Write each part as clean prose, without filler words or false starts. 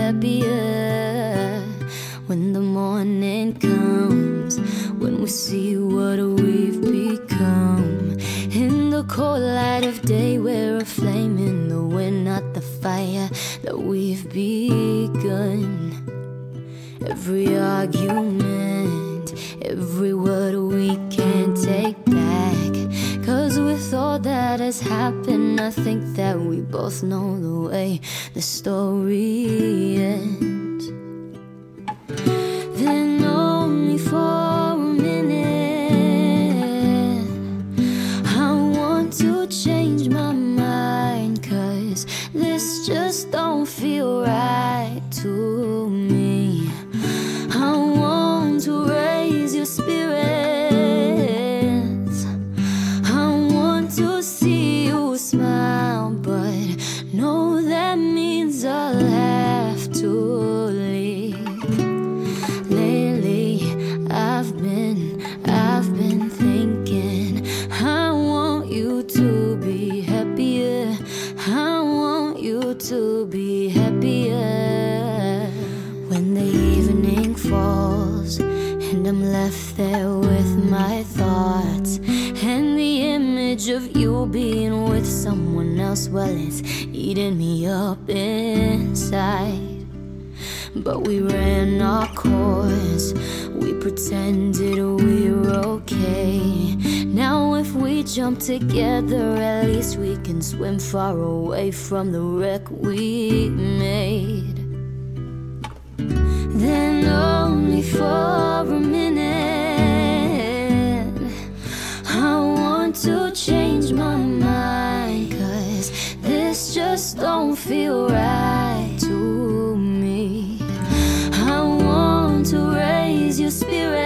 happier when the morning comes, when we see what we've become. In the cold light of day, we're a flame in the wind, not the fire that we've begun. Every argument, every word we can't take back, 'cause with all that has happened, I think that we both know the way the story ends. Then only for a minute I want to change my mind, 'cause this just don't feel right to me. I want to raise your spirits, I want to see you smile, but no, that means I'll have to leave. Lately I've been thinking, I want you to be happier, I want you to be happier. When the evening falls and I'm left there with my thoughts, and the image of you being with someone else, well, it's eating me up inside. But we ran our course, we pretended we were okay. Now if we jump together, at least we can swim far away from the wreck we made. Then only for a minute I want to change my mind, 'cause this just don't feel right to me. I want to raise your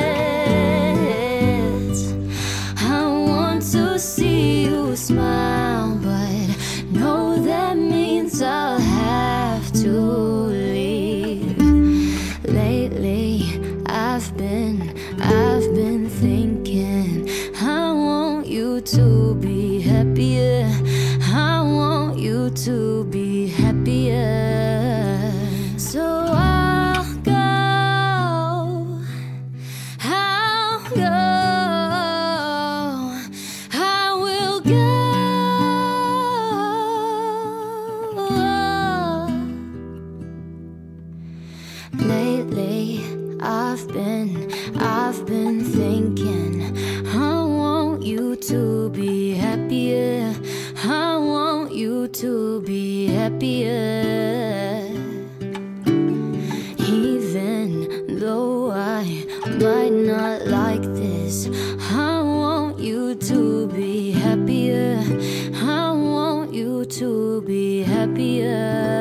spirits, I want to see you smile, but no, that means I'll have to leave. Lately I've been thinking, I want you to be happier, I want you to be happier. So I'll go, I will go. Lately I've been thinking, I want you to be happier, I want you to be happier. Even though I might not like this, I want you to be happier, I want you to be happier.